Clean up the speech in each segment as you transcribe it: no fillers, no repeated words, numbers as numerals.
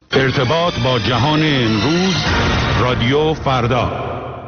ارتباط با جهان امروز، رادیو فردا.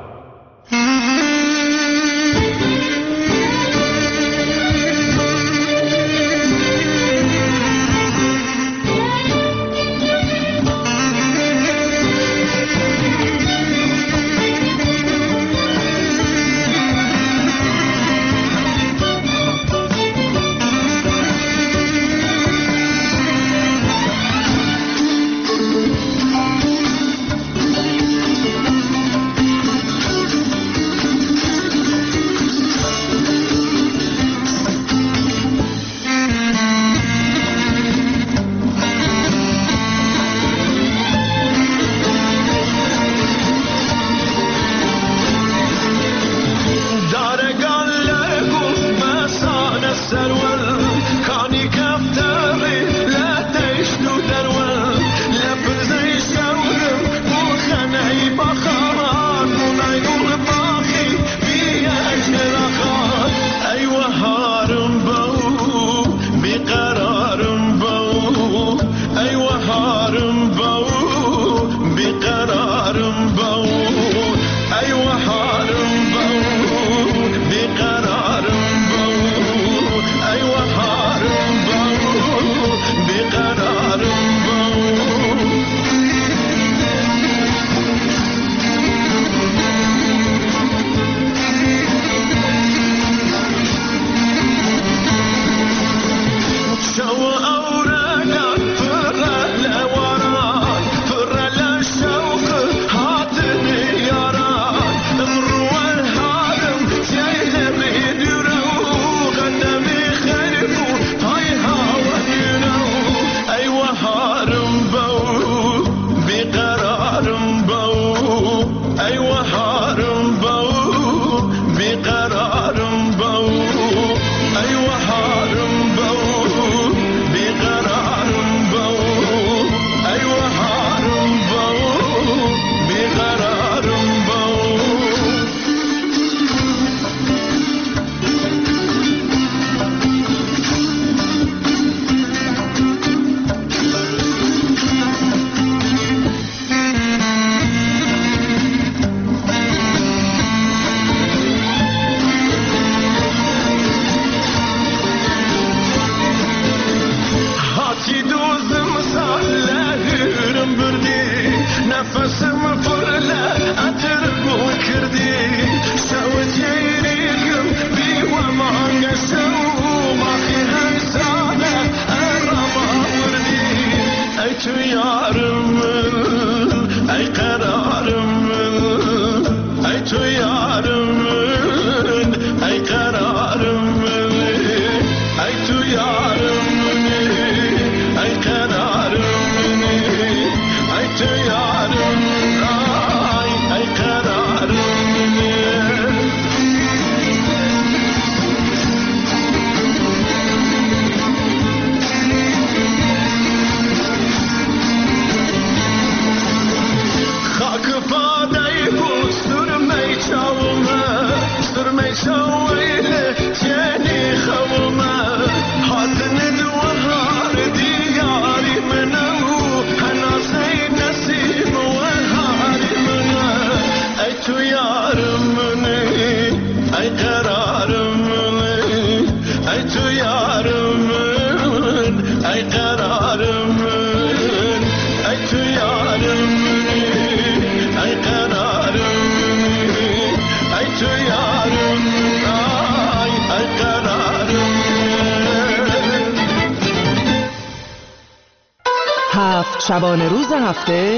شبانه روز هفته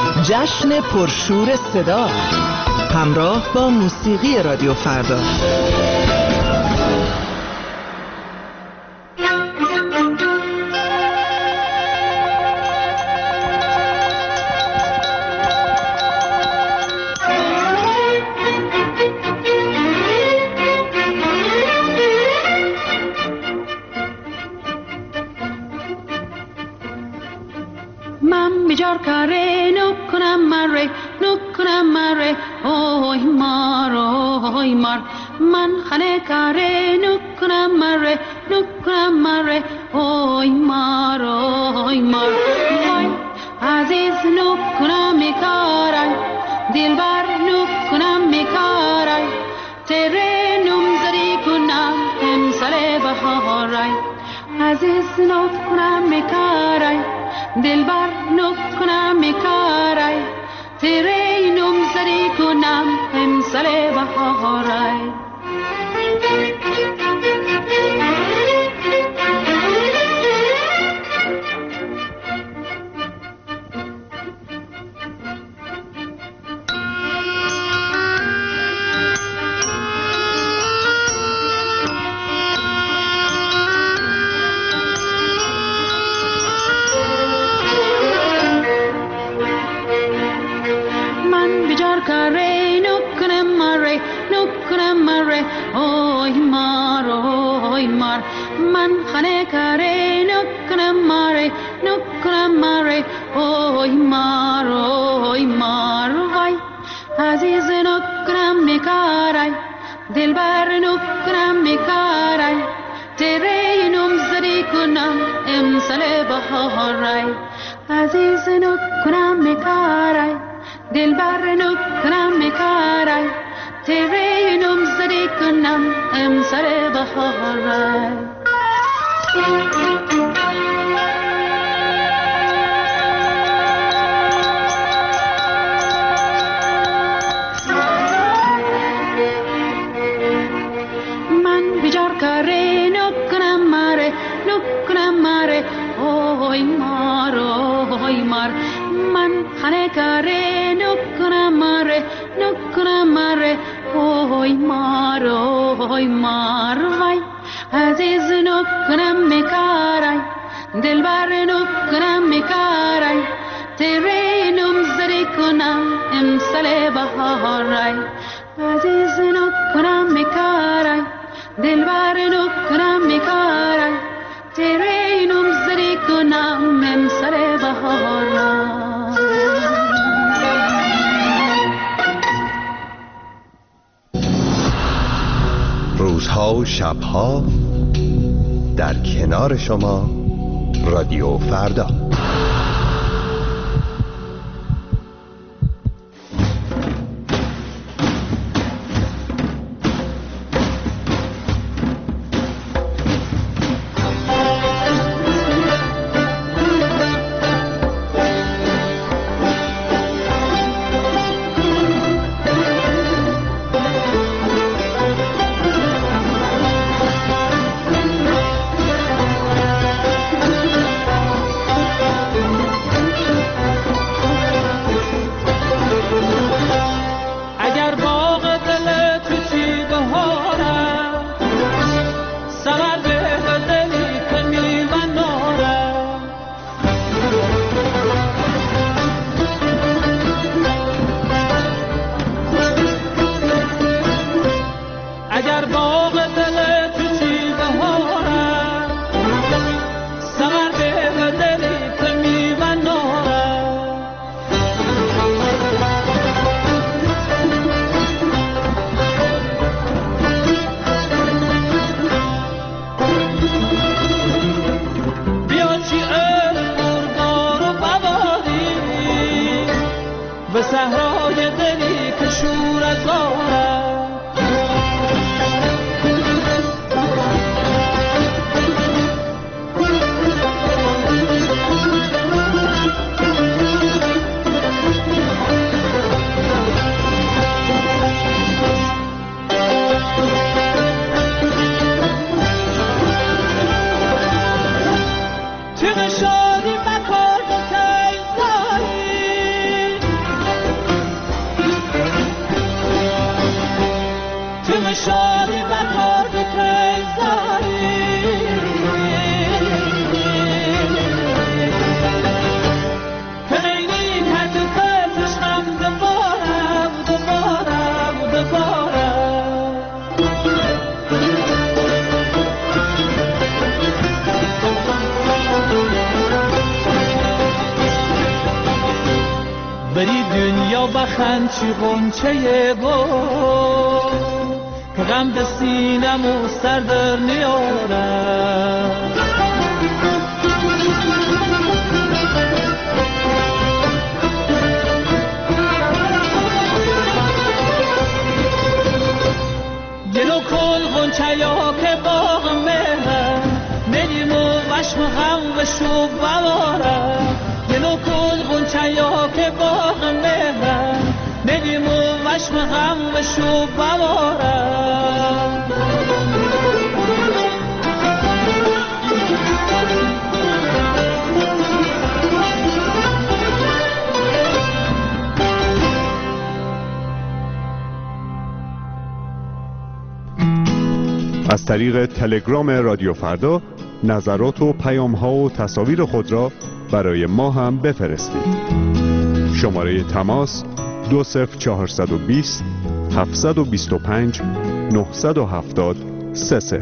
جشن پرشور صدا همراه با موسیقی رادیو فردا. من خانه کاره نکنم مره اوی مار وای از نکنم میکارای دلبر نکنم میکارای تیره نمزری کنم امسال بهارای عزیز نکنم میکارای دلبر نکنم میکارای تیره نمزری کنم امسال بهارای من خانه کاره نکنم ماره اوی مار وای عزیز نکنم میکارای دلبر نکنم میکارای تیره نمزری کنم امسال بهارای عزیز نکنم میکارای دلبر نکنم میکارای تیره نمزری کنم امسال بهارای من بیجار کاره نکنم ماره اوی مار من خانه کاره نکنم ماره اوی مار وای عزیز نکنم میکارای دلبر نکنم میکارای تیره نمزری کنم امسال بهارای عزیز نکنم میکارای دلبر نکنم میکارای تیره نمزری کنم امسال بهارای روزها و شبها در کنار شما رادیو فردا. بری دنیا بخند چی غنچه گل که غم به سینم و سر در نیارم بشو ببارم. از طریق تلگرام رادیو فردا نظرات و پیام‌ها و تصاویر خود را برای ما هم بفرستید. شماره تماس 20420 725 970 30.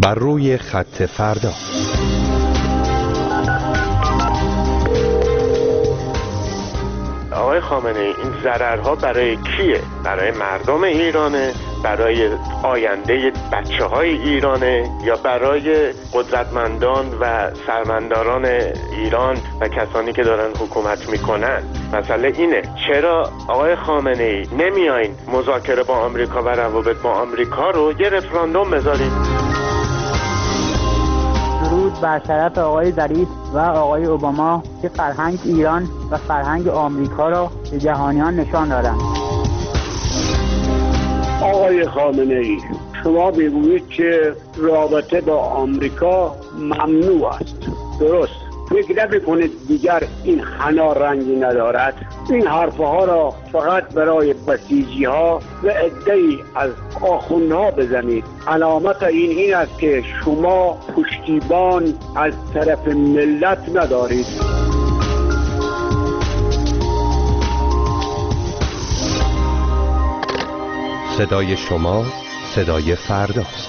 بر روی خط فردا. آقای خامنه ای، این ضررها برای کیه؟ برای مردم ایرانه؟ برای آینده بچه‌های ایرانه؟ یا برای قدرتمندان و سرمنداران ایران و کسانی که دارن حکومت میکنن؟ مسئله اینه چرا آقای خامنه ای نمیایین مذاکره با آمریکا و روابط با آمریکا رو یه رفراندوم بذارید؟ درود بر شرف آقای ظریف و آقای اوباما که فرهنگ ایران و فرهنگ آمریکا را به جهانیان نشان دادند. آقای خامنه ای، شما میگویید که رابطه با آمریکا ممنوع است. درست. فکر نمی‌کنید دیگر این حنا رنگی ندارد؟ این حرفها را فقط برای بسیجی‌ها و عده‌ای از آخوندها بزنید. علامت این است که شما پشتیبان از طرف ملت ندارید. صدای شما صدای فرداست.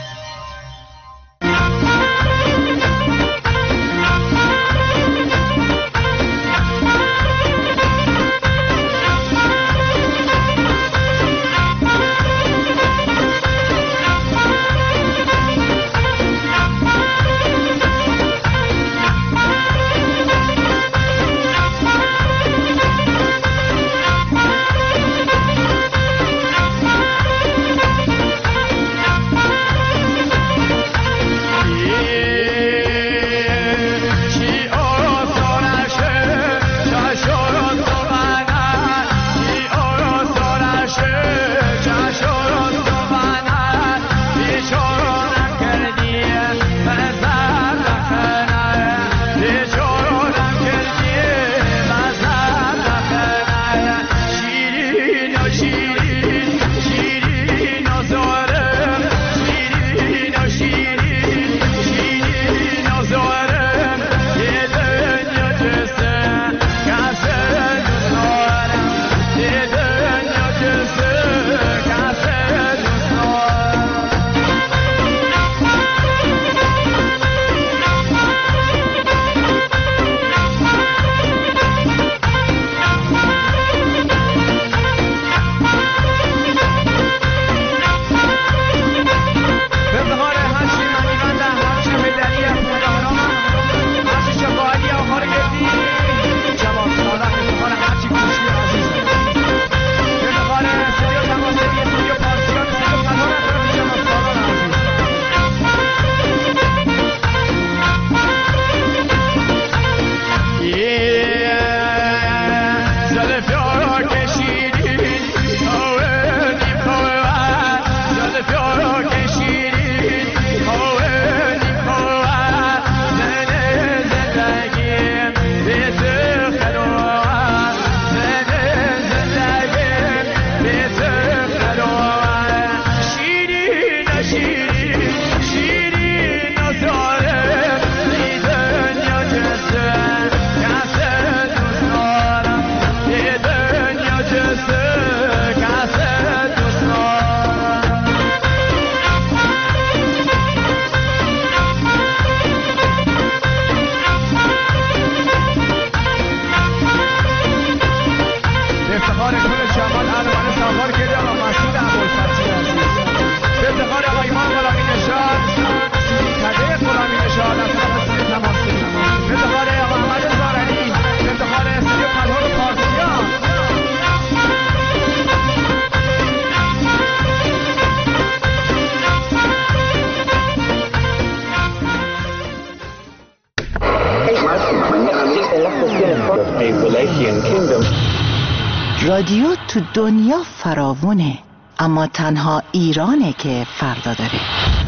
رادیو تو دنیا فراوونه، اما تنها ایرانه که فردا داره.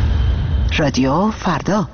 رادیو فردا.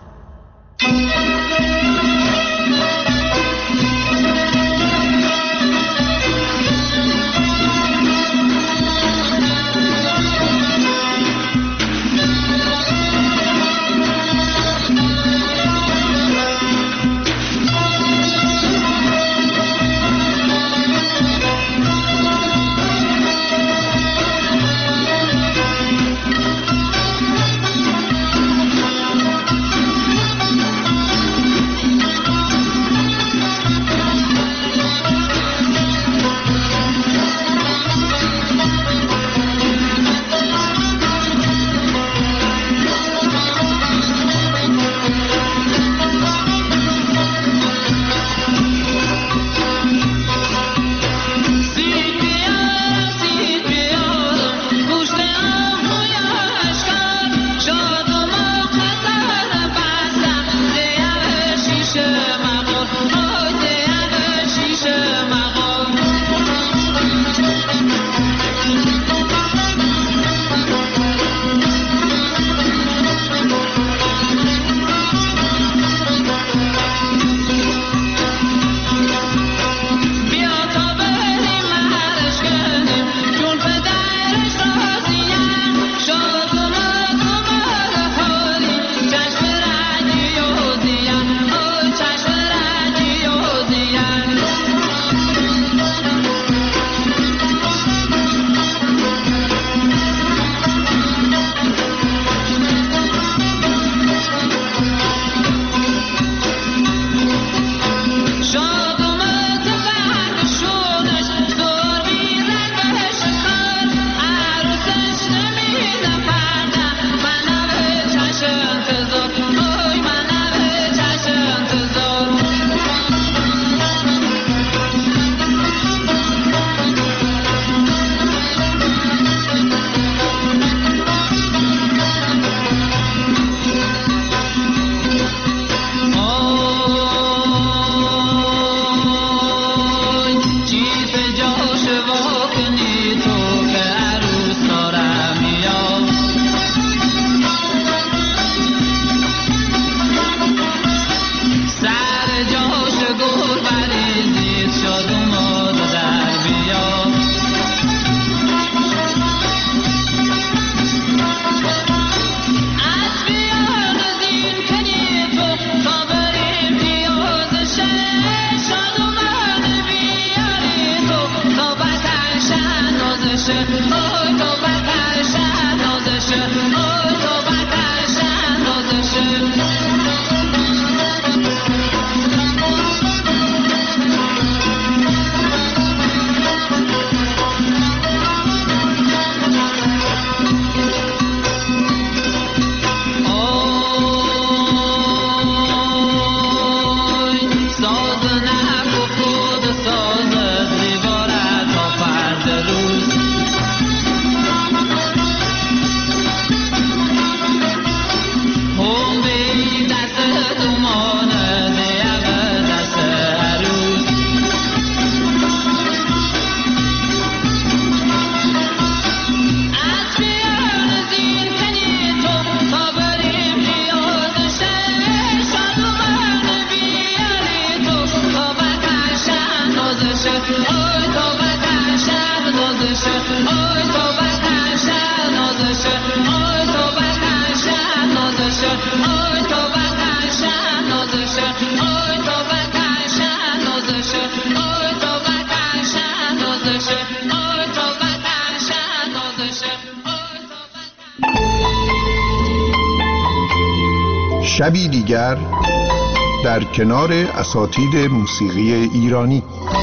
شبی دیگر در کنار اساتید موسیقی ایرانی.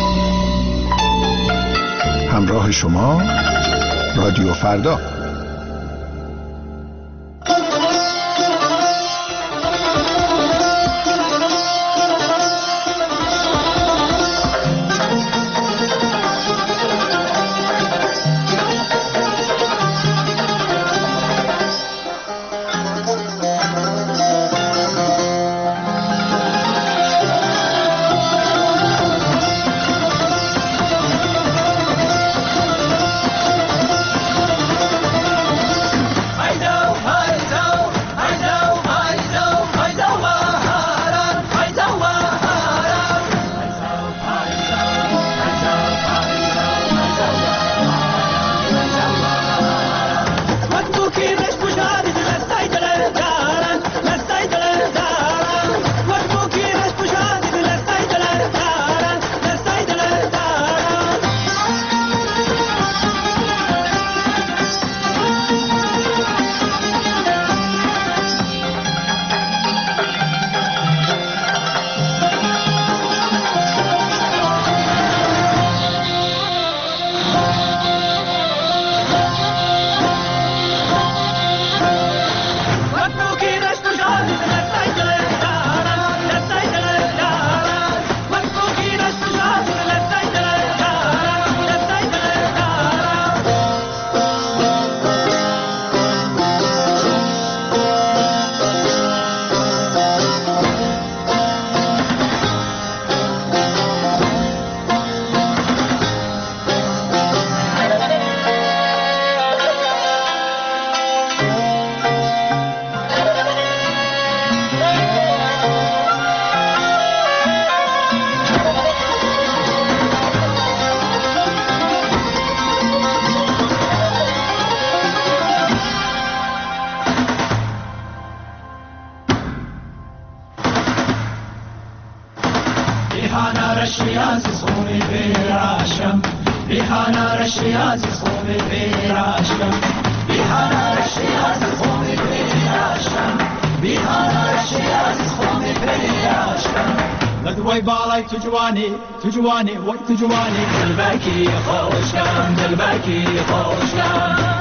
همراه شما رادیو فردا. تجوانی وای تجوانی دلبکی خوشگم دلبکی خوشگم